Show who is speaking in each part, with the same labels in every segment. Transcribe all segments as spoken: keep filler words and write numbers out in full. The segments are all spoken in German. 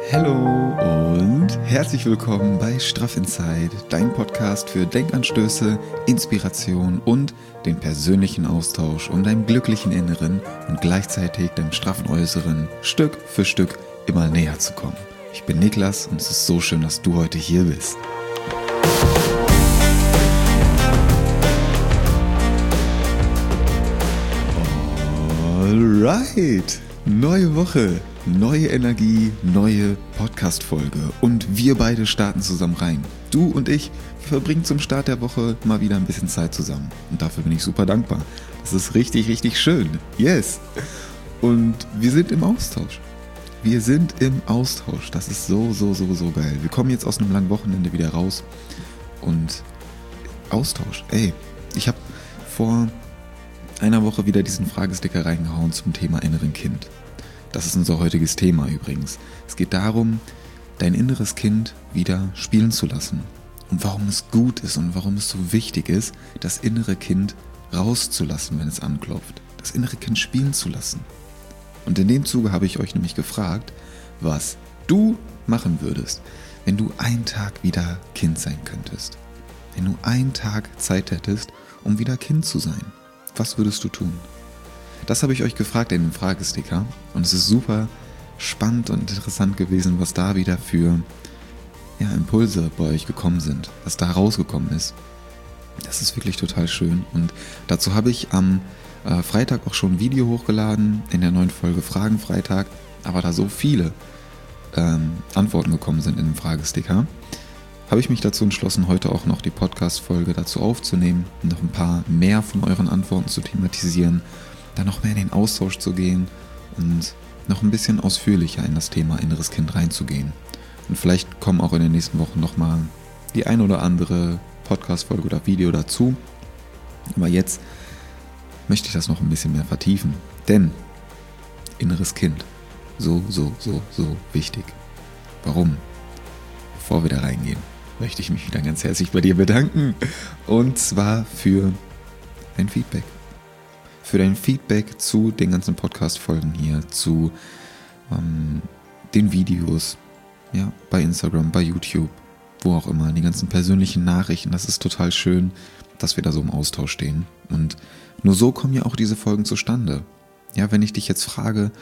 Speaker 1: Hallo und herzlich willkommen bei Straff Inside, dein Podcast für Denkanstöße, Inspiration und den persönlichen Austausch, um deinem glücklichen Inneren und gleichzeitig deinem straffen Äußeren Stück für Stück immer näher zu kommen. Ich bin Niklas und es ist so schön, dass du heute hier bist. Alright, neue Woche, neue Energie, neue Podcast-Folge und wir beide starten zusammen rein. Du und ich verbringen zum Start der Woche mal wieder ein bisschen Zeit zusammen und dafür bin ich super dankbar. Das ist richtig, richtig schön. Yes! Und wir sind im Austausch. Wir sind im Austausch. Das ist so, so, so, so geil. Wir kommen jetzt aus einem langen Wochenende wieder raus und Austausch. Ey, ich habe vor einer Woche wieder diesen Fragesticker reingehauen zum Thema inneren Kind. Das ist unser heutiges Thema übrigens. Es geht darum, dein inneres Kind wieder spielen zu lassen. Und warum es gut ist und warum es so wichtig ist, das innere Kind rauszulassen, wenn es anklopft. Das innere Kind spielen zu lassen. Und in dem Zuge habe ich euch nämlich gefragt, was du machen würdest, wenn du einen Tag wieder Kind sein könntest. Wenn du einen Tag Zeit hättest, um wieder Kind zu sein. Was würdest du tun? Das habe ich euch gefragt in dem Fragesticker und es ist super spannend und interessant gewesen, was da wieder für ja, Impulse bei euch gekommen sind, was da rausgekommen ist. Das ist wirklich total schön und dazu habe ich am äh, Freitag auch schon ein Video hochgeladen in der neuen Folge Fragen Freitag, aber da so viele ähm, Antworten gekommen sind in dem Fragesticker, habe ich mich dazu entschlossen, heute auch noch die Podcast-Folge dazu aufzunehmen, noch ein paar mehr von euren Antworten zu thematisieren, dann noch mehr in den Austausch zu gehen und noch ein bisschen ausführlicher in das Thema inneres Kind reinzugehen. Und vielleicht kommen auch in den nächsten Wochen nochmal die ein oder andere Podcast-Folge oder Video dazu. Aber jetzt möchte ich das noch ein bisschen mehr vertiefen, denn inneres Kind, so, so, so, so wichtig. Warum? Bevor wir da reingehen, möchte ich mich wieder ganz herzlich bei dir bedanken und zwar für ein Feedback. Für dein Feedback zu den ganzen Podcast-Folgen hier, zu ähm, den Videos, ja, bei Instagram, bei YouTube, wo auch immer, die ganzen persönlichen Nachrichten. Das ist total schön, dass wir da so im Austausch stehen. Und nur so kommen ja auch diese Folgen zustande. Ja, wenn ich dich jetzt frage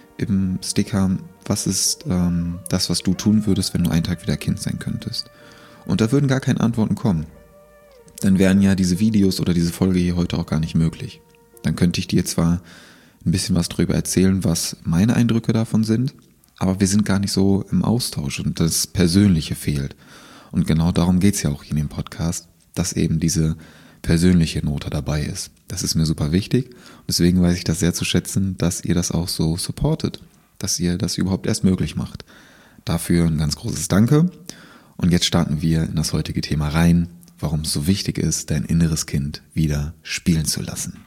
Speaker 1: im Sticker, was ist ähm, das, was du tun würdest, wenn du einen Tag wieder Kind sein könntest? Und da würden gar keine Antworten kommen. Dann wären ja diese Videos oder diese Folge hier heute auch gar nicht möglich. Dann könnte ich dir zwar ein bisschen was darüber erzählen, was meine Eindrücke davon sind, aber wir sind gar nicht so im Austausch und das Persönliche fehlt. Und genau darum geht es ja auch hier in dem Podcast, dass eben diese persönliche Note dabei ist. Das ist mir super wichtig und deswegen weiß ich das sehr zu schätzen, dass ihr das auch so supportet, dass ihr das überhaupt erst möglich macht. Dafür ein ganz großes Danke. Und jetzt starten wir in das heutige Thema rein, warum es so wichtig ist, dein inneres Kind wieder spielen zu lassen.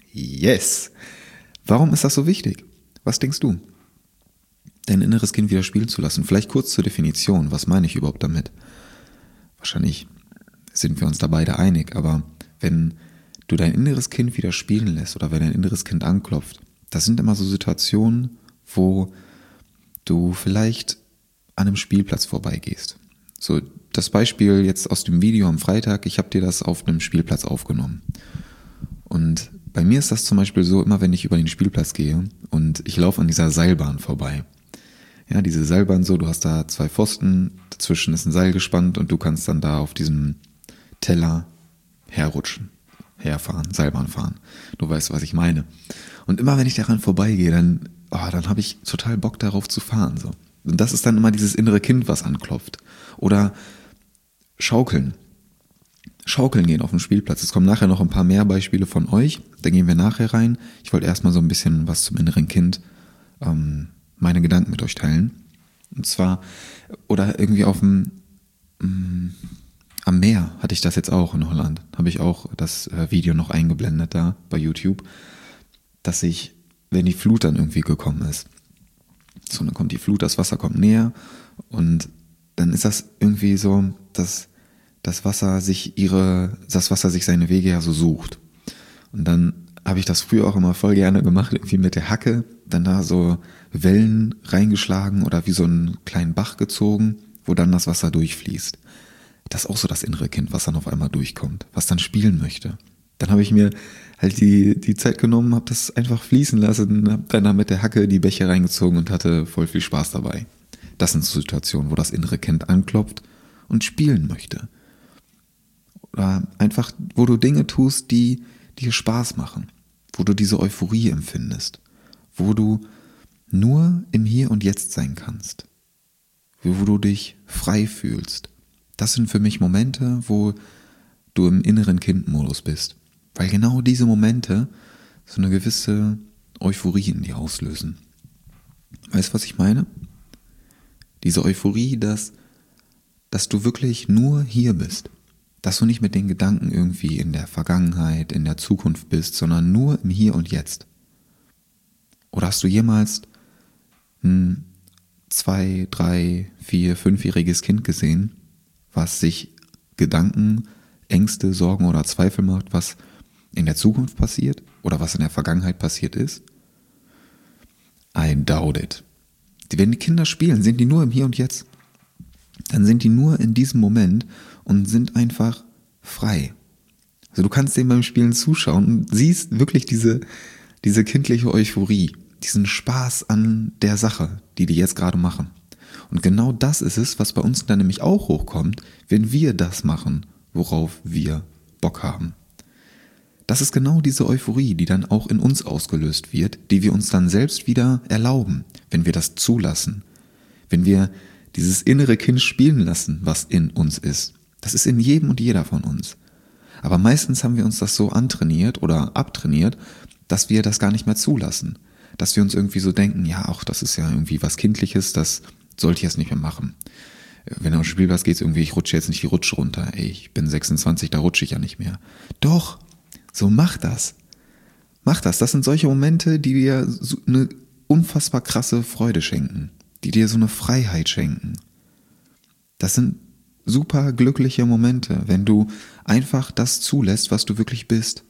Speaker 1: Yes! Warum ist das so wichtig? Was denkst du? Dein inneres Kind wieder spielen zu lassen. Vielleicht kurz zur Definition. Was meine ich überhaupt damit? Wahrscheinlich sind wir uns da beide einig, aber wenn du dein inneres Kind wieder spielen lässt oder wenn dein inneres Kind anklopft, das sind immer so Situationen, wo du vielleicht an einem Spielplatz vorbeigehst. So, das Beispiel jetzt aus dem Video am Freitag, ich habe dir das auf einem Spielplatz aufgenommen. Und bei mir ist das zum Beispiel so, immer wenn ich über den Spielplatz gehe und ich laufe an dieser Seilbahn vorbei. Ja, diese Seilbahn so, du hast da zwei Pfosten, dazwischen ist ein Seil gespannt und du kannst dann da auf diesem Teller herrutschen, herfahren, Seilbahn fahren. Du weißt, was ich meine. Und immer wenn ich daran vorbeigehe, dann, oh, dann habe ich total Bock darauf zu fahren, so. Und das ist dann immer dieses innere Kind, was anklopft. Oder Schaukeln. Schaukeln gehen auf dem Spielplatz. Es kommen nachher noch ein paar mehr Beispiele von euch. Da gehen wir nachher rein. Ich wollte erstmal so ein bisschen was zum inneren Kind, ähm, meine Gedanken mit euch teilen. Und zwar, oder irgendwie auf dem, ähm, am Meer hatte ich das jetzt auch in Holland. Habe ich auch das äh, Video noch eingeblendet da bei YouTube, dass ich, wenn die Flut dann irgendwie gekommen ist, so, dann kommt die Flut, das Wasser kommt näher und dann ist das irgendwie so, dass das Wasser sich ihre, das Wasser sich seine Wege ja so sucht. Und dann habe ich das früher auch immer voll gerne gemacht, irgendwie mit der Hacke, dann da so Wellen reingeschlagen oder wie so einen kleinen Bach gezogen, wo dann das Wasser durchfließt. Das ist auch so das innere Kind, was dann auf einmal durchkommt, was dann spielen möchte. Dann habe ich mir halt die, die Zeit genommen, habe das einfach fließen lassen, habe dann da mit der Hacke die Bäche reingezogen und hatte voll viel Spaß dabei. Das sind so Situationen, wo das innere Kind anklopft und spielen möchte. Oder einfach, wo du Dinge tust, die dir Spaß machen, wo du diese Euphorie empfindest, wo du nur im Hier und Jetzt sein kannst, wo du dich frei fühlst. Das sind für mich Momente, wo du im inneren Kindmodus bist, weil genau diese Momente so eine gewisse Euphorie in dir auslösen. Weißt du, was ich meine? Diese Euphorie, dass, dass du wirklich nur hier bist. Dass du nicht mit den Gedanken irgendwie in der Vergangenheit, in der Zukunft bist, sondern nur im Hier und Jetzt. Oder hast du jemals ein zwei, drei, vier, fünfjähriges Kind gesehen, was sich Gedanken, Ängste, Sorgen oder Zweifel macht, was in der Zukunft passiert oder was in der Vergangenheit passiert ist? I doubt it. Wenn die Kinder spielen, sind die nur im Hier und Jetzt. Dann sind die nur in diesem Moment und sind einfach frei. Also du kannst denen beim Spielen zuschauen und siehst wirklich diese, diese kindliche Euphorie, diesen Spaß an der Sache, die die jetzt gerade machen. Und genau das ist es, was bei uns dann nämlich auch hochkommt, wenn wir das machen, worauf wir Bock haben. Das ist genau diese Euphorie, die dann auch in uns ausgelöst wird, die wir uns dann selbst wieder erlauben, wenn wir das zulassen. Wenn wir dieses innere Kind spielen lassen, was in uns ist. Das ist in jedem und jeder von uns. Aber meistens haben wir uns das so antrainiert oder abtrainiert, dass wir das gar nicht mehr zulassen. Dass wir uns irgendwie so denken, ja, auch das ist ja irgendwie was Kindliches, das sollte ich jetzt nicht mehr machen. Wenn auf den Spielplatz geht, irgendwie, ich rutsche jetzt nicht die Rutsche runter. Ey, ich bin sechsundzwanzig, da rutsche ich ja nicht mehr. Doch, so mach das. Mach das. Das sind solche Momente, die dir so eine unfassbar krasse Freude schenken. Die dir so eine Freiheit schenken. Das sind super glückliche Momente, wenn du einfach das zulässt, was du wirklich bist.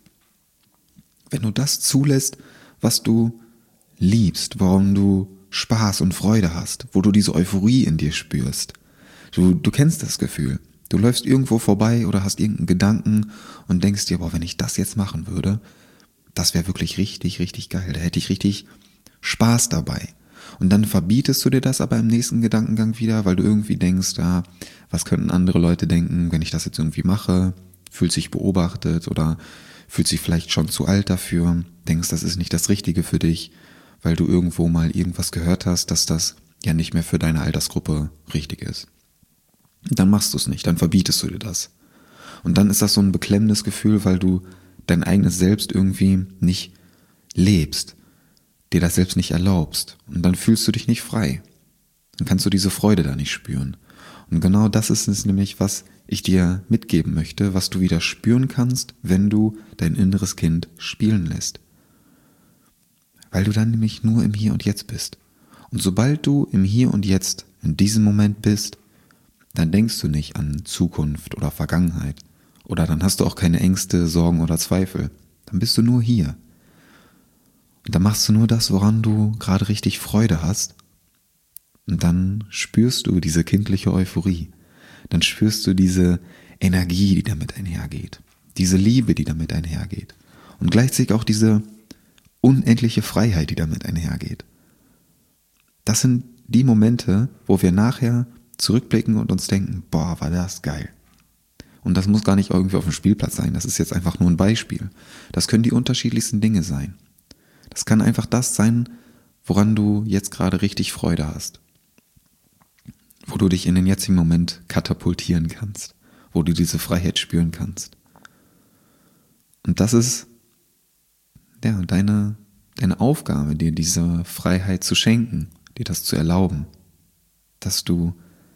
Speaker 1: Wenn du das zulässt, was du liebst, warum du Spaß und Freude hast, wo du diese Euphorie in dir spürst. Du, du kennst das Gefühl. Du läufst irgendwo vorbei oder hast irgendeinen Gedanken und denkst dir, boah, wenn ich das jetzt machen würde, das wäre wirklich richtig, richtig geil. Da hätte ich richtig Spaß dabei. Und dann verbietest du dir das aber im nächsten Gedankengang wieder, weil du irgendwie denkst, ja, was könnten andere Leute denken, wenn ich das jetzt irgendwie mache? Fühlst dich beobachtet oder fühlst dich vielleicht schon zu alt dafür, denkst, das ist nicht das Richtige für dich, weil du irgendwo mal irgendwas gehört hast, dass das ja nicht mehr für deine Altersgruppe richtig ist. Dann machst du es nicht, dann verbietest du dir das. Und dann ist das so ein beklemmendes Gefühl, weil du dein eigenes Selbst irgendwie nicht lebst, dir das selbst nicht erlaubst. Und dann fühlst du dich nicht frei. Dann kannst du diese Freude da nicht spüren. Und genau das ist es nämlich, was ich dir mitgeben möchte, was du wieder spüren kannst, wenn du dein inneres Kind spielen lässt. Weil du dann nämlich nur im Hier und Jetzt bist. Und sobald du im Hier und Jetzt in diesem Moment bist, dann denkst du nicht an Zukunft oder Vergangenheit. Oder dann hast du auch keine Ängste, Sorgen oder Zweifel. Dann bist du nur hier. Und dann machst du nur das, woran du gerade richtig Freude hast. Und dann spürst du diese kindliche Euphorie. Dann spürst du diese Energie, die damit einhergeht. Diese Liebe, die damit einhergeht. Und gleichzeitig auch diese unendliche Freiheit, die damit einhergeht. Das sind die Momente, wo wir nachher zurückblicken und uns denken, boah, war das geil. Und das muss gar nicht irgendwie auf dem Spielplatz sein, das ist jetzt einfach nur ein Beispiel. Das können die unterschiedlichsten Dinge sein. Das kann einfach das sein, woran du jetzt gerade richtig Freude hast. Wo du dich in den jetzigen Moment katapultieren kannst. Wo du diese Freiheit spüren kannst. Und das ist ja, deine, deine Aufgabe, dir diese Freiheit zu schenken, dir das zu erlauben. Dass du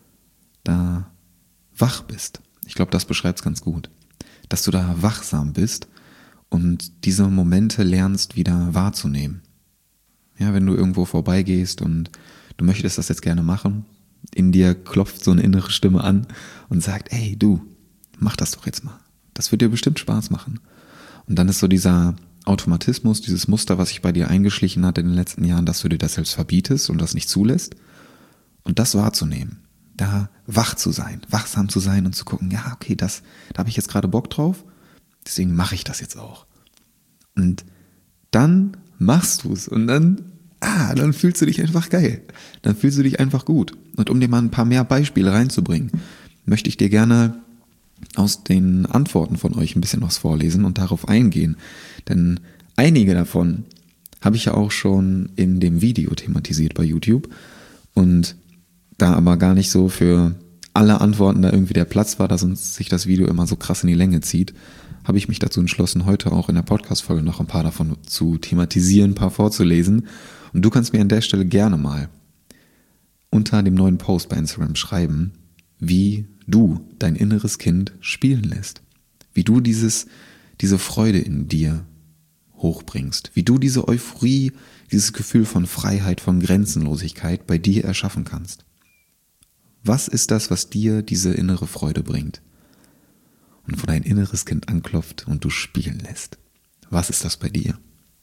Speaker 1: da wach bist. Ich glaube, das beschreibt es ganz gut. Dass du da wachsam bist und diese Momente lernst wieder wahrzunehmen. Ja, wenn du irgendwo vorbeigehst und du möchtest das jetzt gerne machen, in dir klopft so eine innere Stimme an und sagt, ey du, mach das doch jetzt mal. Das wird dir bestimmt Spaß machen. Und dann ist so dieser Automatismus, dieses Muster, was sich bei dir eingeschlichen hat in den letzten Jahren, dass du dir das selbst verbietest und das nicht zulässt. Und das wahrzunehmen, da wach zu sein, wachsam zu sein und zu gucken, ja, okay, das, da habe ich jetzt gerade Bock drauf, deswegen mache ich das jetzt auch. Und dann machst du es und dann, ah, dann fühlst du dich einfach geil. Dann fühlst du dich einfach gut. Und um dir mal ein paar mehr Beispiele reinzubringen, möchte ich dir gerne aus den Antworten von euch ein bisschen was vorlesen und darauf eingehen. Denn einige davon habe ich ja auch schon in dem Video thematisiert bei YouTube. Und da aber gar nicht so für alle Antworten da irgendwie der Platz war, dass uns sich das Video immer so krass in die Länge zieht, habe ich mich dazu entschlossen, heute auch in der Podcast-Folge noch ein paar davon zu thematisieren, ein paar vorzulesen. Und du kannst mir an der Stelle gerne mal unter dem neuen Post bei Instagram schreiben, wie du dein inneres Kind spielen lässt. Wie du dieses, diese Freude in dir hochbringst. Wie du diese Euphorie, dieses Gefühl von Freiheit, von Grenzenlosigkeit bei dir erschaffen kannst. Was ist das, was dir diese innere Freude bringt? Und wo dein inneres Kind anklopft und du spielen lässt. Was ist das bei dir?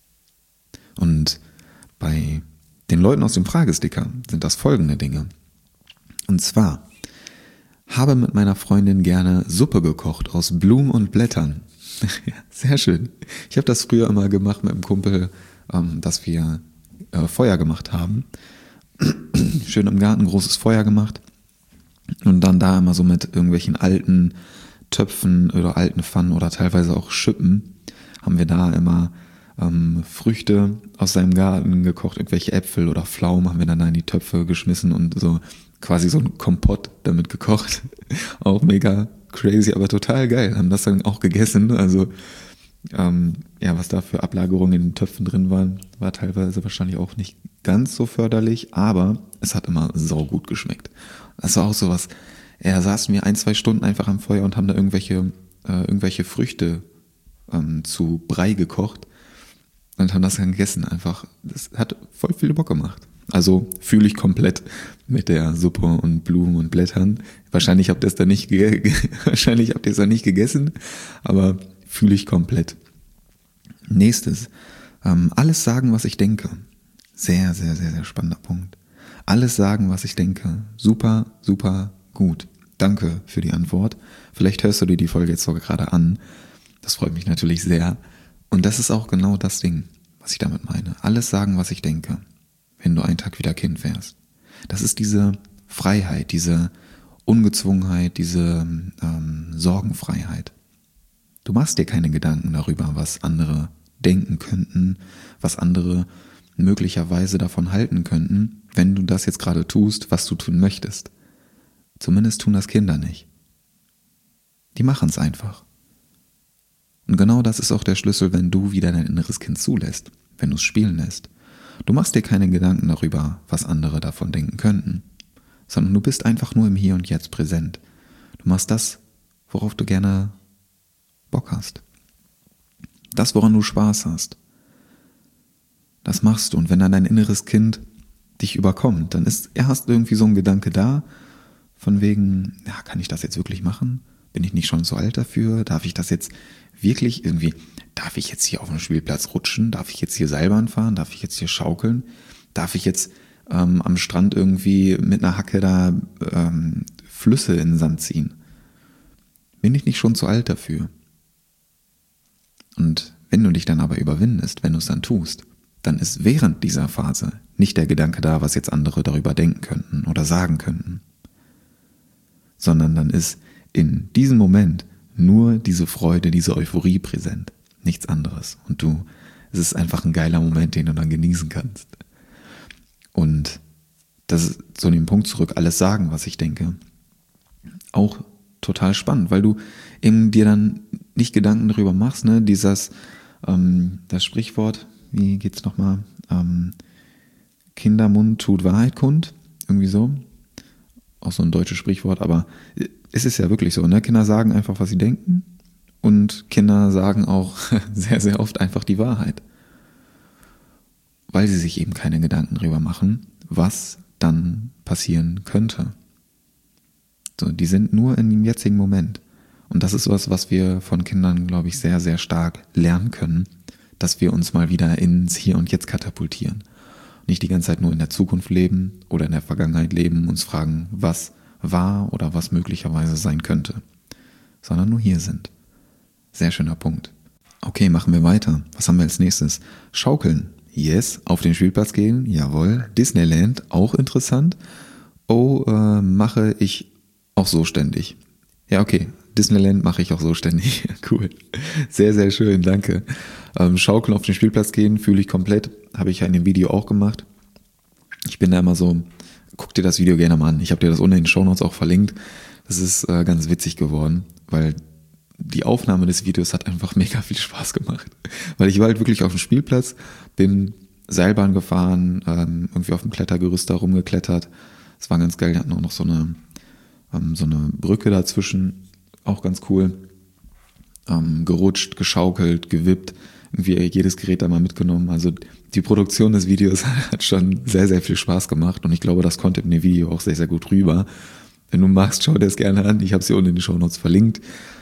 Speaker 1: Und bei den Leuten aus dem Fragesticker sind das folgende Dinge. Und zwar, habe mit meiner Freundin gerne Suppe gekocht aus Blumen und Blättern. Sehr schön. Ich habe das früher immer gemacht mit einem Kumpel, ähm, dass wir äh, Feuer gemacht haben. Schön im Garten großes Feuer gemacht. Und dann da immer so mit irgendwelchen alten Töpfen oder alten Pfannen oder teilweise auch Schippen haben wir da immer ähm, Früchte aus seinem Garten gekocht, irgendwelche Äpfel oder Pflaumen haben wir dann da in die Töpfe geschmissen und so quasi so ein Kompott damit gekocht. Auch mega crazy, aber total geil. Haben das dann auch gegessen. Also ähm, ja, was da für Ablagerungen in den Töpfen drin waren, war teilweise wahrscheinlich auch nicht ganz so förderlich, aber es hat immer saugut geschmeckt. Das war auch sowas. Ja, saßen wir ein, zwei Stunden einfach am Feuer und haben da irgendwelche, äh, irgendwelche Früchte ähm, zu Brei gekocht und haben das dann gegessen. Einfach, das hat voll viel Bock gemacht. Also fühle ich komplett mit der Suppe und Blumen und Blättern. Wahrscheinlich habt ihr es dann nicht, ge- wahrscheinlich habt ihr es dann nicht gegessen, aber fühle ich komplett. Nächstes, ähm, alles sagen, was ich denke. Sehr, sehr, sehr, sehr spannender Punkt. Alles sagen, was ich denke. Super, super gut. Danke für die Antwort. Vielleicht hörst du dir die Folge jetzt sogar gerade an. Das freut mich natürlich sehr. Und das ist auch genau das Ding, was ich damit meine. Alles sagen, was ich denke, wenn du einen Tag wieder Kind wärst. Das ist diese Freiheit, diese Ungezwungenheit, diese ähm, Sorgenfreiheit. Du machst dir keine Gedanken darüber, was andere denken könnten, was andere möglicherweise davon halten könnten, wenn du das jetzt gerade tust, was du tun möchtest. Zumindest tun das Kinder nicht. Die machen es einfach. Und genau das ist auch der Schlüssel, wenn du wieder dein inneres Kind zulässt, wenn du es spielen lässt. Du machst dir keine Gedanken darüber, was andere davon denken könnten, sondern du bist einfach nur im Hier und Jetzt präsent. Du machst das, worauf du gerne Bock hast. Das, woran du Spaß hast. Das machst du. Und wenn dann dein inneres Kind dich überkommt, dann ist erst irgendwie so ein Gedanke da, von wegen, ja, kann ich das jetzt wirklich machen? Bin ich nicht schon so alt dafür? Darf ich das jetzt wirklich irgendwie, darf ich jetzt hier auf dem Spielplatz rutschen? Darf ich jetzt hier Seilbahn fahren? Darf ich jetzt hier schaukeln? Darf ich jetzt ähm, am Strand irgendwie mit einer Hacke da ähm, Flüsse in den Sand ziehen? Bin ich nicht schon zu alt dafür? Und wenn du dich dann aber überwindest, wenn du es dann tust, dann ist während dieser Phase nicht der Gedanke da, was jetzt andere darüber denken könnten oder sagen könnten, sondern dann ist in diesem Moment nur diese Freude, diese Euphorie präsent, nichts anderes. Und du, es ist einfach ein geiler Moment, den du dann genießen kannst. Und das ist zu dem Punkt zurück, alles sagen, was ich denke, auch total spannend, weil du eben dir dann nicht Gedanken darüber machst, ne, dieses, ähm, das Sprichwort, wie geht's nochmal, ähm, Kindermund tut Wahrheit kund, irgendwie so, auch so ein deutsches Sprichwort, aber es ist ja wirklich so, ne, Kinder sagen einfach, was sie denken und Kinder sagen auch sehr, sehr oft einfach die Wahrheit, weil sie sich eben keine Gedanken darüber machen, was dann passieren könnte. So, die sind nur in dem jetzigen Moment. Und das ist was, was wir von Kindern, glaube ich, sehr, sehr stark lernen können, dass wir uns mal wieder ins Hier und Jetzt katapultieren. Nicht die ganze Zeit nur in der Zukunft leben oder in der Vergangenheit leben, uns fragen, was war oder was möglicherweise sein könnte, sondern nur hier sind. Sehr schöner Punkt. Okay, machen wir weiter. Was haben wir als nächstes? Schaukeln. Yes. Auf den Spielplatz gehen. Jawohl. Disneyland. Auch interessant. Oh, äh, mache ich auch so ständig. Ja, okay. Disneyland mache ich auch so ständig. Cool. Sehr, sehr schön. Danke. Ähm, Schaukeln auf den Spielplatz gehen fühle ich komplett. Habe ich ja in dem Video auch gemacht. Ich bin da immer so, guck dir das Video gerne mal an. Ich habe dir das unten in den Shownotes auch verlinkt. Das ist äh, ganz witzig geworden, weil die Aufnahme des Videos hat einfach mega viel Spaß gemacht. Weil ich war halt wirklich auf dem Spielplatz, bin Seilbahn gefahren, ähm, irgendwie auf dem Klettergerüst da rumgeklettert. Es war ganz geil, die hatten auch noch so eine, ähm, so eine Brücke dazwischen, auch ganz cool. Ähm, gerutscht, geschaukelt, gewippt, irgendwie jedes Gerät da mal mitgenommen. Also die Produktion des Videos hat schon sehr, sehr viel Spaß gemacht und ich glaube, das kommt in dem Video auch sehr, sehr gut rüber. Wenn du magst, schau dir das gerne an. Ich habe es hier unten in den Shownotes verlinkt.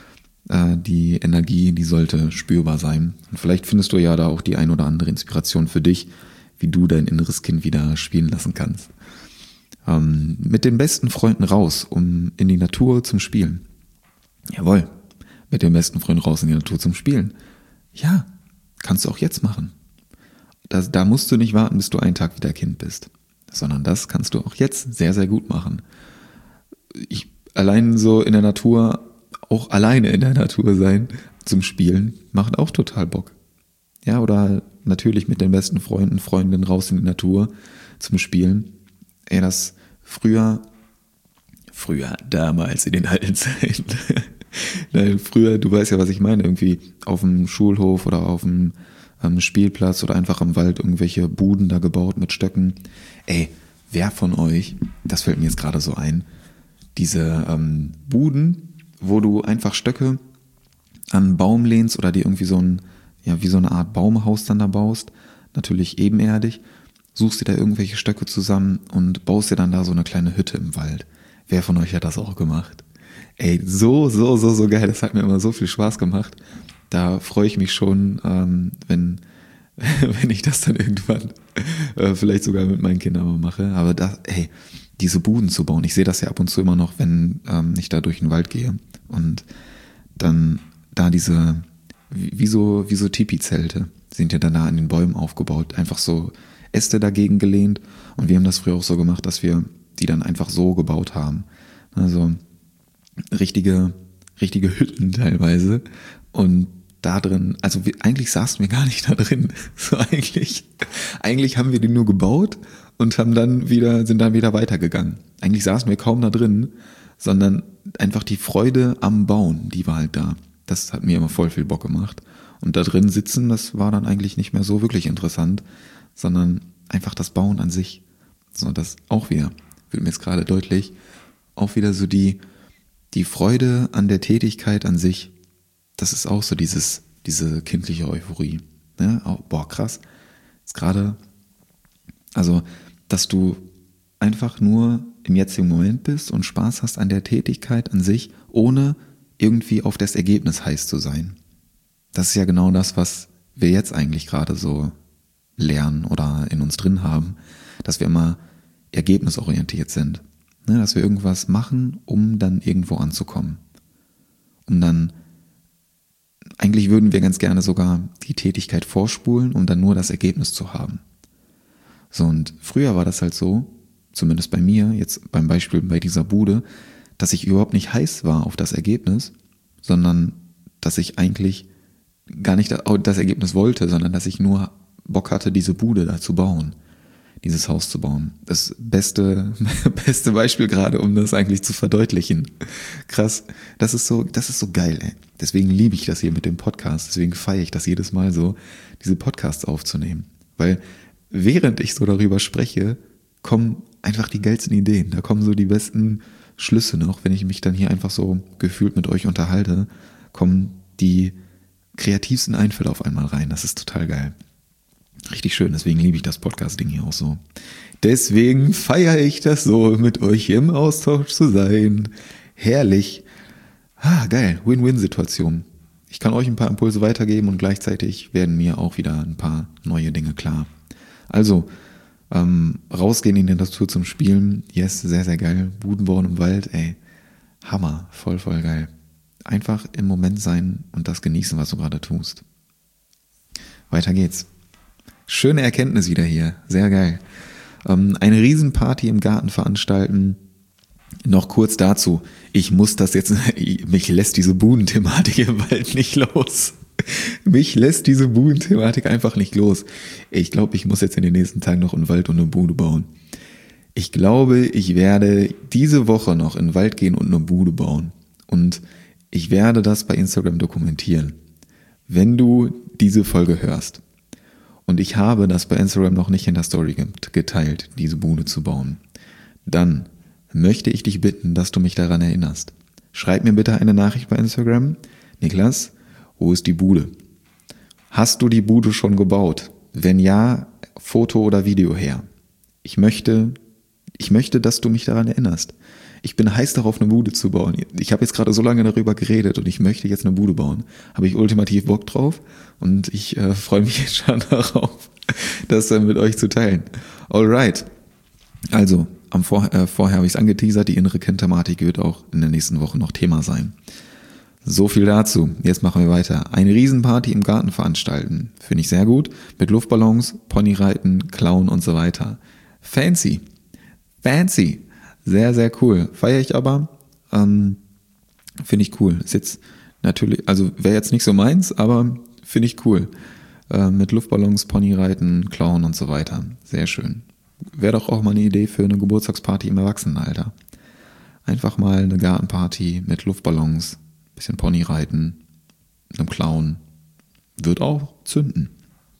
Speaker 1: Die Energie, die sollte spürbar sein. Und vielleicht findest du ja da auch die ein oder andere Inspiration für dich, wie du dein inneres Kind wieder spielen lassen kannst. Ähm, mit den besten Freunden raus, um in die Natur zum Spielen. Jawohl, mit den besten Freunden raus in die Natur zum Spielen. Ja, kannst du auch jetzt machen. Das, da musst du nicht warten, bis du einen Tag wieder Kind bist, sondern das kannst du auch jetzt sehr, sehr gut machen. Ich allein so in der Natur auch alleine in der Natur sein zum Spielen macht auch total Bock. Ja, oder natürlich mit den besten Freunden, Freundinnen raus in die Natur zum Spielen. Ey, das früher, früher, damals in den alten Zeiten, Nein, früher, du weißt ja, was ich meine, irgendwie auf dem Schulhof oder auf dem ähm, Spielplatz oder einfach im Wald irgendwelche Buden da gebaut mit Stöcken. Ey, wer von euch, das fällt mir jetzt gerade so ein, diese ähm, Buden, wo du einfach Stöcke an einen Baum lehnst oder dir irgendwie so ein, ja, wie so eine Art Baumhaus dann da baust, natürlich ebenerdig, suchst dir da irgendwelche Stöcke zusammen und baust dir dann da so eine kleine Hütte im Wald. Wer von euch hat das auch gemacht? Ey, so, so, so, so geil, das hat mir immer so viel Spaß gemacht. Da freue ich mich schon, ähm, wenn, wenn ich das dann irgendwann äh, vielleicht sogar mit meinen Kindern mal mache. Aber das, ey, diese Buden zu bauen, ich sehe das ja ab und zu immer noch, wenn ähm, ich da durch den Wald gehe und dann da diese, wie, wie so, wie so Tipi-Zelte sind ja dann da an den Bäumen aufgebaut, einfach so Äste dagegen gelehnt und wir haben das früher auch so gemacht, dass wir die dann einfach so gebaut haben. Also richtige, richtige Hütten teilweise und da drin, also wir, eigentlich saßen wir gar nicht da drin. So eigentlich, eigentlich haben wir die nur gebaut und haben dann wieder, sind dann wieder weitergegangen. Eigentlich saßen wir kaum da drin, sondern einfach die Freude am Bauen, die war halt da. Das hat mir immer voll viel Bock gemacht. Und da drin sitzen, das war dann eigentlich nicht mehr so wirklich interessant, sondern einfach das Bauen an sich. So, das auch wieder, wird mir jetzt gerade deutlich, auch wieder so die, die Freude an der Tätigkeit an sich. Das ist auch so dieses, diese kindliche Euphorie. Ne? Oh, boah, krass. Jetzt gerade, also, dass du einfach nur im jetzigen Moment bist und Spaß hast an der Tätigkeit an sich, ohne irgendwie auf das Ergebnis heiß zu sein. Das ist ja genau das, was wir jetzt eigentlich gerade so lernen oder in uns drin haben, dass wir immer ergebnisorientiert sind. Ne? Dass wir irgendwas machen, um dann irgendwo anzukommen. Um dann Eigentlich würden wir ganz gerne sogar die Tätigkeit vorspulen, um dann nur das Ergebnis zu haben. So, und früher war das halt so, zumindest bei mir, jetzt beim Beispiel bei dieser Bude, dass ich überhaupt nicht heiß war auf das Ergebnis, sondern dass ich eigentlich gar nicht das Ergebnis wollte, sondern dass ich nur Bock hatte, diese Bude da zu bauen, dieses Haus zu bauen. Das beste, beste Beispiel gerade, um das eigentlich zu verdeutlichen. Krass, das ist so, das ist so geil, ey. Deswegen liebe ich das hier mit dem Podcast, deswegen feiere ich das jedes Mal so, diese Podcasts aufzunehmen. Weil während ich so darüber spreche, kommen einfach die geilsten Ideen. Da kommen so die besten Schlüsse noch, wenn ich mich dann hier einfach so gefühlt mit euch unterhalte, kommen die kreativsten Einfälle auf einmal rein. Das ist total geil. Richtig schön, deswegen liebe ich das Podcast-Ding hier auch so. Deswegen feiere ich das so, mit euch hier im Austausch zu sein. Herrlich. Ah, geil, Win-Win-Situation. ich kann euch ein paar Impulse weitergeben und gleichzeitig werden mir auch wieder ein paar neue Dinge klar. Also, ähm, rausgehen in die Natur zum Spielen, yes, sehr, sehr geil. Buden bauen im Wald, ey, Hammer, voll, voll geil. Einfach im Moment sein und das genießen, was du gerade tust. Weiter geht's. Schöne Erkenntnis wieder hier, sehr geil. Ähm, eine Riesenparty im Garten veranstalten. Noch kurz dazu, ich muss das jetzt, mich lässt diese Budenthematik im Wald nicht los. Mich lässt diese Budenthematik einfach nicht los. Ich glaube, ich muss jetzt in den nächsten Tagen noch einen Wald und eine Bude bauen. Ich glaube, ich werde diese Woche noch in den Wald gehen und eine Bude bauen. Und ich werde das bei Instagram dokumentieren. Wenn du diese Folge hörst. Und ich habe das bei Instagram noch nicht in der Story geteilt, diese Bude zu bauen. Dann möchte ich dich bitten, dass du mich daran erinnerst. Schreib mir bitte eine Nachricht bei Instagram. Niklas, wo ist die Bude? Hast du die Bude schon gebaut? Wenn ja, Foto oder Video her. Ich möchte, ich möchte, dass du mich daran erinnerst. Ich bin heiß darauf, eine Bude zu bauen. Ich habe jetzt gerade so lange darüber geredet und ich möchte jetzt eine Bude bauen. Habe ich ultimativ Bock drauf und ich äh, freue mich jetzt schon darauf, das dann mit euch zu teilen. Alright. Also, am Vor- äh, vorher habe ich es angeteasert, die innere Kind-Thematik wird auch in der nächsten Woche noch Thema sein. So viel dazu. Jetzt machen wir weiter. Eine Riesenparty im Garten veranstalten. Finde ich sehr gut. Mit Luftballons, Ponyreiten, Clown und so weiter. Fancy. Fancy. Sehr, sehr cool. Feiere ich aber. Ähm, finde ich cool. Ist jetzt natürlich, also wäre jetzt nicht so meins, aber finde ich cool. Äh, mit Luftballons, Ponyreiten, Clown und so weiter. Sehr schön. Wäre doch auch mal eine Idee für eine Geburtstagsparty im Erwachsenenalter. Einfach mal eine Gartenparty mit Luftballons, bisschen Ponyreiten, einem Clown. Wird auch zünden.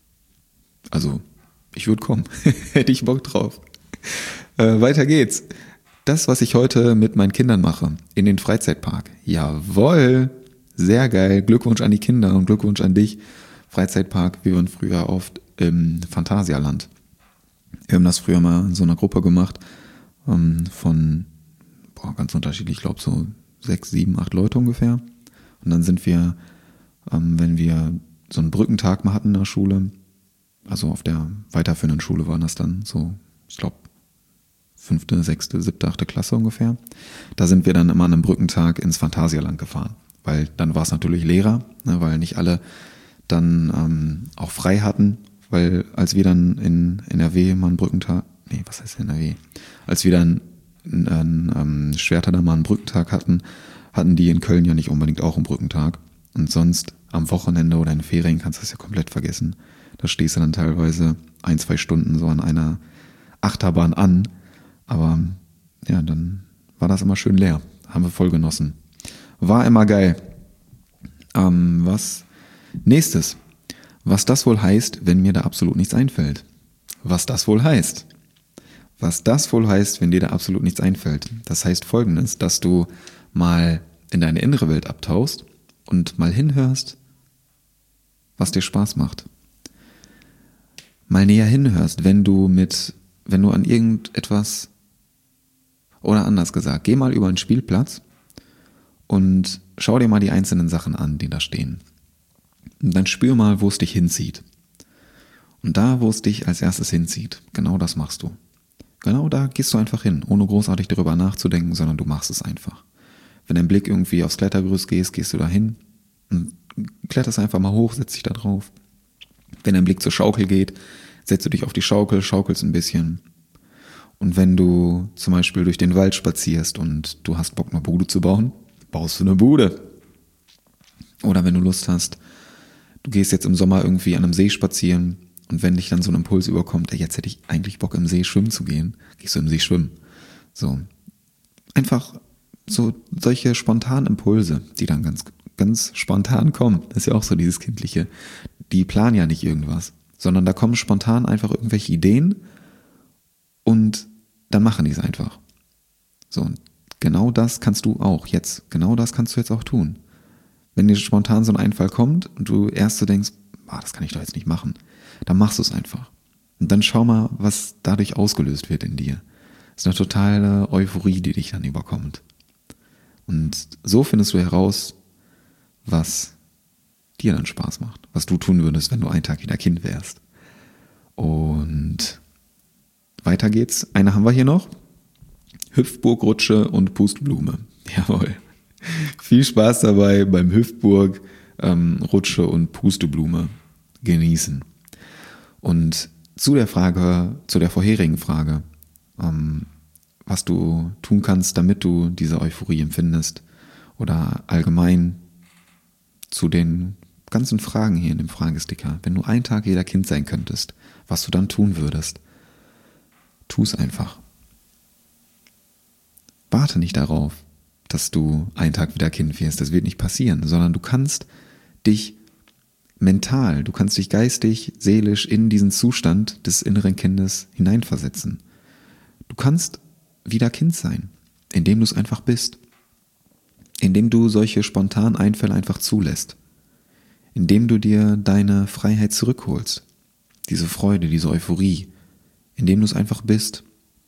Speaker 1: Also, ich würde kommen. Hätte ich Bock drauf. Äh, weiter geht's. Das, was ich heute mit meinen Kindern mache, in den Freizeitpark. Jawohl, sehr geil. Glückwunsch an die Kinder und Glückwunsch an dich. Freizeitpark, wir waren früher oft im Phantasialand. Wir haben das früher mal in so einer Gruppe gemacht, ähm, von boah, ganz unterschiedlich, ich glaube so sechs, sieben, acht Leute ungefähr. Und dann sind wir, ähm, wenn wir so einen Brückentag mal hatten in der Schule, also auf der weiterführenden Schule waren das dann so, ich glaube, fünfte, sechste, siebte, achte Klasse ungefähr. Da sind wir dann immer an einem Brückentag ins Phantasialand gefahren, weil dann war es natürlich leerer, ne, weil nicht alle dann ähm, auch frei hatten, weil als wir dann in N R W mal einen Brückentag, nee, was heißt N R W? Als wir dann in, in ähm, Schwerter da mal einen Brückentag hatten, hatten die in Köln ja nicht unbedingt auch einen Brückentag. Und sonst am Wochenende oder in Ferien kannst du das ja komplett vergessen. Da stehst du dann teilweise ein, zwei Stunden so an einer Achterbahn an. Aber ja, dann war das immer schön leer. Haben wir voll genossen. War immer geil. Ähm, was nächstes? Was das wohl heißt, wenn mir da absolut nichts einfällt. Was das wohl heißt. Was das wohl heißt, wenn dir da absolut nichts einfällt. Das heißt Folgendes, dass du mal in deine innere Welt abtauchst und mal hinhörst, was dir Spaß macht. Mal näher hinhörst, wenn du mit, wenn du an irgendetwas, oder anders gesagt, geh mal über einen Spielplatz und schau dir mal die einzelnen Sachen an, die da stehen. Und dann spür mal, wo es dich hinzieht. Und da, wo es dich als erstes hinzieht, genau das machst du. Genau da gehst du einfach hin, ohne großartig darüber nachzudenken, sondern du machst es einfach. Wenn dein Blick irgendwie aufs Klettergerüst geht, gehst du da hin und kletterst einfach mal hoch, setzt dich da drauf. Wenn dein Blick zur Schaukel geht, setzt du dich auf die Schaukel, schaukelst ein bisschen. Und wenn du zum Beispiel durch den Wald spazierst und du hast Bock, eine Bude zu bauen, baust du eine Bude. Oder wenn du Lust hast, du gehst jetzt im Sommer irgendwie an einem See spazieren und wenn dich dann so ein Impuls überkommt, ey, jetzt hätte ich eigentlich Bock im See schwimmen zu gehen, gehst du im See schwimmen. So. Einfach so solche spontanen Impulse, die dann ganz, ganz spontan kommen. Das ist ja auch so dieses Kindliche. Die planen ja nicht irgendwas, sondern da kommen spontan einfach irgendwelche Ideen und dann machen die es einfach. So, und genau das kannst du auch jetzt, genau das kannst du jetzt auch tun. Wenn dir spontan so ein Einfall kommt und du erst so denkst, ah, das kann ich doch jetzt nicht machen, dann machst du es einfach. Und dann schau mal, was dadurch ausgelöst wird in dir. Das ist eine totale Euphorie, die dich dann überkommt. Und so findest du heraus, was dir dann Spaß macht, was du tun würdest, wenn du einen Tag wieder Kind wärst. Und weiter geht's. Eine haben wir hier noch. Hüpfburg, Rutsche und Pusteblume. Jawohl. Viel Spaß dabei beim Hüpfburg, ähm, Rutsche und Pusteblume genießen. Und zu der Frage, zu der vorherigen Frage, ähm, was du tun kannst, damit du diese Euphorie empfindest oder allgemein zu den ganzen Fragen hier in dem Fragesticker. Wenn du einen Tag wieder Kind sein könntest, was du dann tun würdest, tu es einfach. Warte nicht darauf, dass du einen Tag wieder Kind wirst. Das wird nicht passieren, sondern du kannst dich mental, du kannst dich geistig, seelisch in diesen Zustand des inneren Kindes hineinversetzen. Du kannst wieder Kind sein, indem du es einfach bist. Indem du solche spontanen Einfälle einfach zulässt. Indem du dir deine Freiheit zurückholst. Diese Freude, diese Euphorie. Indem du es einfach bist.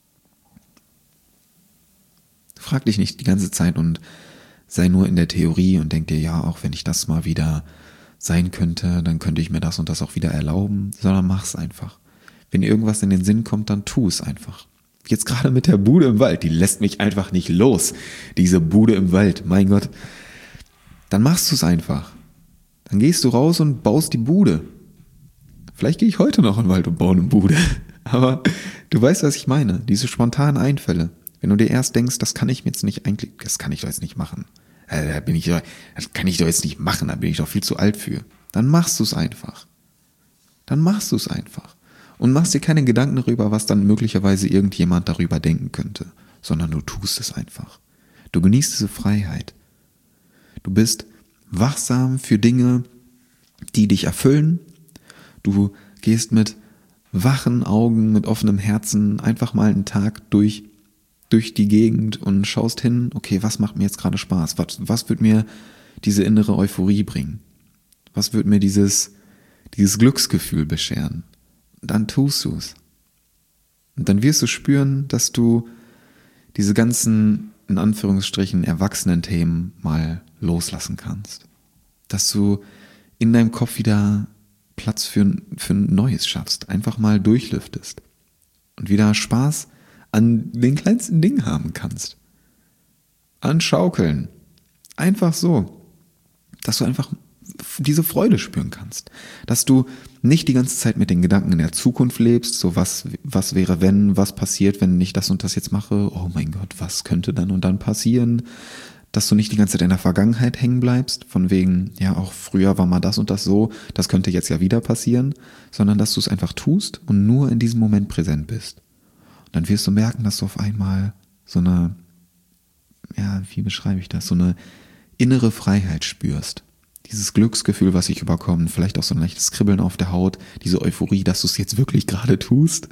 Speaker 1: Frag dich nicht die ganze Zeit und sei nur in der Theorie und denk dir, ja, auch wenn ich das mal wieder sein könnte, dann könnte ich mir das und das auch wieder erlauben, sondern mach's einfach. Wenn dir irgendwas in den Sinn kommt, dann tu es einfach. Jetzt gerade mit der Bude im Wald, die lässt mich einfach nicht los. Diese Bude im Wald, mein Gott. Dann machst du es einfach. Dann gehst du raus und baust die Bude. Vielleicht gehe ich heute noch in den Wald und baue eine Bude. Aber du weißt, was ich meine. Diese spontanen Einfälle. Wenn du dir erst denkst, das kann ich mir jetzt nicht eigentlich, das kann ich doch jetzt nicht machen. Da bin ich, das kann ich doch jetzt nicht machen, da bin ich doch viel zu alt für. Dann machst du es einfach. Dann machst du es einfach. Und machst dir keine Gedanken darüber, was dann möglicherweise irgendjemand darüber denken könnte, sondern du tust es einfach. Du genießt diese Freiheit. Du bist wachsam für Dinge, die dich erfüllen. Du gehst mit wachen Augen, mit offenem Herzen einfach mal einen Tag durch, durch die Gegend und schaust hin, okay, was macht mir jetzt gerade Spaß? Was, was wird mir diese innere Euphorie bringen? Was wird mir dieses, dieses Glücksgefühl bescheren? Dann tust du es. Und dann wirst du spüren, dass du diese ganzen, in Anführungsstrichen, erwachsenen Themen mal loslassen kannst. Dass du in deinem Kopf wieder Platz für, für ein Neues schaffst. Einfach mal durchlüftest. Und wieder Spaß an den kleinsten Dingen haben kannst. An Schaukeln. Einfach so. Dass du einfach diese Freude spüren kannst. Dass du nicht die ganze Zeit mit den Gedanken in der Zukunft lebst, so was, was wäre wenn, was passiert, wenn ich das und das jetzt mache, oh mein Gott, was könnte dann und dann passieren, dass du nicht die ganze Zeit in der Vergangenheit hängen bleibst, von wegen, ja auch früher war mal das und das so, das könnte jetzt ja wieder passieren, sondern dass du es einfach tust und nur in diesem Moment präsent bist. Und dann wirst du merken, dass du auf einmal so eine, ja, wie beschreibe ich das, so eine innere Freiheit spürst. Dieses Glücksgefühl, was sich überkommt, vielleicht auch so ein leichtes Kribbeln auf der Haut, diese Euphorie, dass du es jetzt wirklich gerade tust.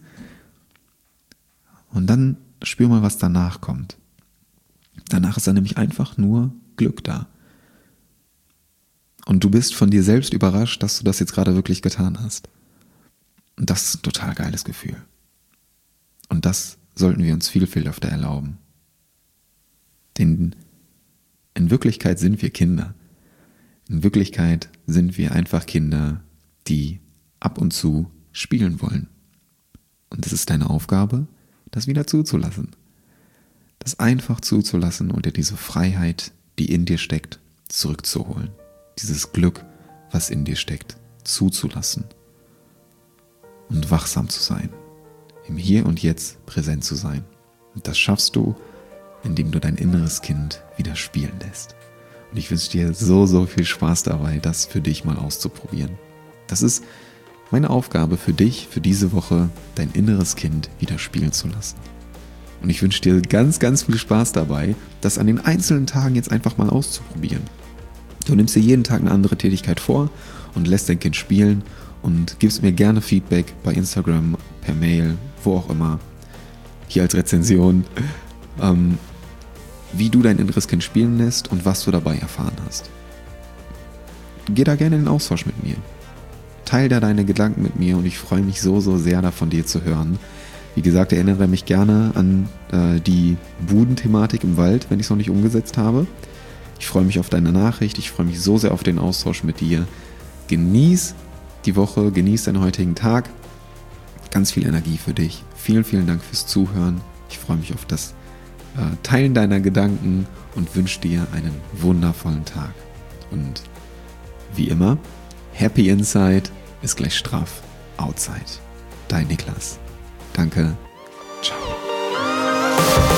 Speaker 1: Und dann spür mal, was danach kommt. Danach ist dann nämlich einfach nur Glück da. Und du bist von dir selbst überrascht, dass du das jetzt gerade wirklich getan hast. Und das ist ein total geiles Gefühl. Und das sollten wir uns viel, viel öfter erlauben. Denn in Wirklichkeit sind wir Kinder. In Wirklichkeit sind wir einfach Kinder, die ab und zu spielen wollen. Und es ist deine Aufgabe, das wieder zuzulassen. Das einfach zuzulassen und dir diese Freiheit, die in dir steckt, zurückzuholen. Dieses Glück, was in dir steckt, zuzulassen. Und wachsam zu sein. Im Hier und Jetzt präsent zu sein. Und das schaffst du, indem du dein inneres Kind wieder spielen lässt. Und ich wünsche dir so, so viel Spaß dabei, das für dich mal auszuprobieren. Das ist meine Aufgabe für dich, für diese Woche, dein inneres Kind wieder spielen zu lassen. Und ich wünsche dir ganz, ganz viel Spaß dabei, das an den einzelnen Tagen jetzt einfach mal auszuprobieren. Du nimmst dir jeden Tag eine andere Tätigkeit vor und lässt dein Kind spielen und gibst mir gerne Feedback bei Instagram, per Mail, wo auch immer, hier als Rezension, ähm, wie du dein inneres Kind spielen lässt und was du dabei erfahren hast. Geh da gerne in den Austausch mit mir. Teil da deine Gedanken mit mir und ich freue mich so, so sehr, da von dir zu hören. Wie gesagt, erinnere mich gerne an äh, die Budenthematik im Wald, wenn ich es noch nicht umgesetzt habe. Ich freue mich auf deine Nachricht, ich freue mich so sehr auf den Austausch mit dir. genieß die Woche, genieß deinen heutigen Tag. Ganz viel Energie für dich. Vielen, vielen Dank fürs Zuhören. Ich freue mich auf das äh, Teilen deiner Gedanken und wünsche dir einen wundervollen Tag. Und wie immer, Happy Inside ist gleich straff Outside. Dein Niklas. Danke. Ciao.